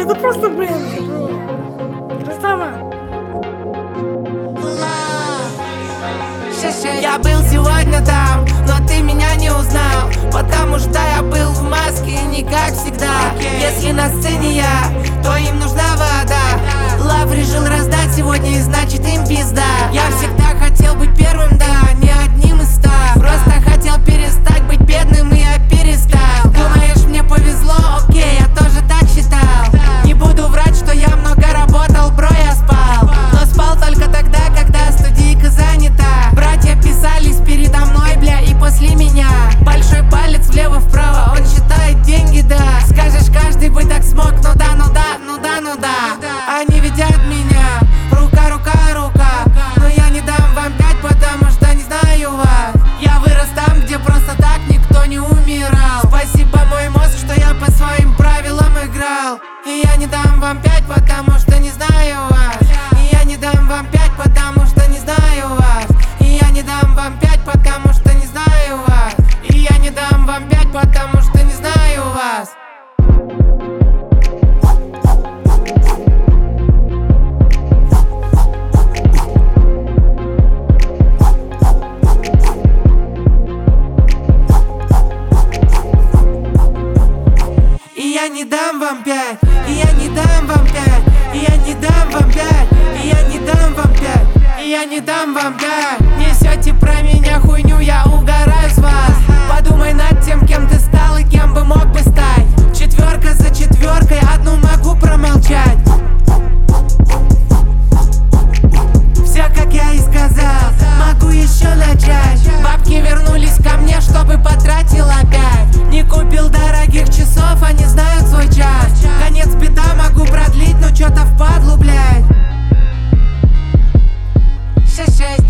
это просто, блин, красава. Я был сегодня там, но ты меня не узнал, потому что я был в маске, не как всегда. Если на сцене я, то им нужна вода. Лав решил раздать сегодня, и значит им пизда. Я всегда хотел быть первым, да, не одним из 100. Просто хотел перестать быть бедным, и я перестал. Думаешь, мне повезло? Окей, я тоже так считал. Не буду врать, что я много работал, бро, я спал. Но спал только тогда, когда студийка занята. Братья писались передо мной, бля, и после меня. Большой палец влево-вправо, он считает деньги, да. Скажешь, каждый бы так смог, ну да, ну да, ну да, ну да. Они видят меня, рука, рука, рука. Но я не дам вам 5, потому что не знаю вас. Я вырос там, где просто так никто не умирал. Спасибо, мой мозг, что я по своим правилам играл. И я не дам вам 5, потому что не знаю вас. И я не дам вам 5, потому что не знаю вас. И я не дам вам 5, потому что не знаю вас. И я не дам вам 5, потому что не знаю вас. И я не дам вам 5, и я не дам вам 5, и я не дам вам 5, и я не дам вам 5, и я не дам вам 5. Несете про меня хуйню, я угораю с вас. Подумай над тем, кем ты стал и кем бы мог бы стать. Четверка за четверкой, одну могу промолчать. Все, как я и сказал, могу еще начать. Бабки вернулись ко мне, чтобы потратил опять. Не купил дорогих часов, они знают свой час. Конец бита могу продлить, но чё-то впадлу, блядь. 6-6